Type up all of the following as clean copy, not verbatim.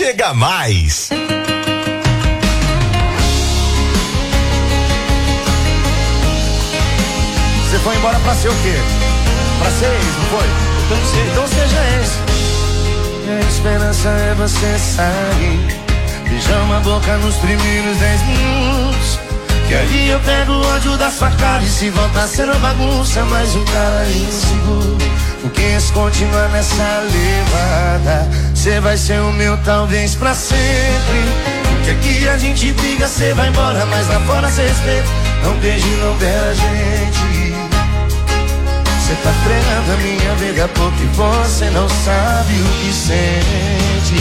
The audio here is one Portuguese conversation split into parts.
Chega mais. Você foi embora pra ser o quê? Pra ser ex, não foi? Então seja ex. A esperança é você sair, beijar uma boca nos primeiros 10 minutos, que aí eu pego o ódio da sua cara. E se voltar a ser uma bagunça, mais um cara inseguro. Porque se continuar nessa levada, cê vai ser o meu talvez pra sempre. Porque aqui a gente briga, cê vai embora, mas lá fora cê respeita. Não beije, não pera a gente. Cê tá treinando a minha vida porque você não sabe o que sente.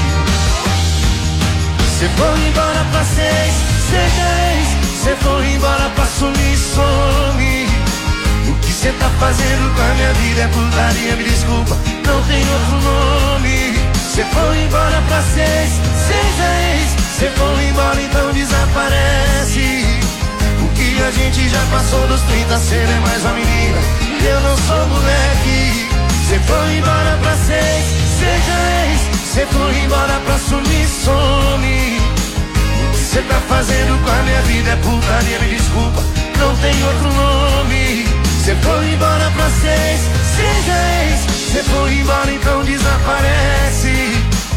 Cê foi embora pra ser, seja ex. Cê foi embora pra sumir, some. O que cê tá fazendo com a minha vida é putaria, me desculpa, não tem outro nome. Cê foi embora pra ser, seja ex. Cê foi embora, então desaparece. O que a gente já passou dos 30, cê é mais uma menina, eu não sou moleque. Cê foi embora pra ser, seja ex. Cê foi embora pra sumir, some. O que cê tá fazendo com a minha vida é putaria, me desculpa, não tem outro nome. Cê foi embora pra ser, seja ex. Cê foi embora, então desaparece.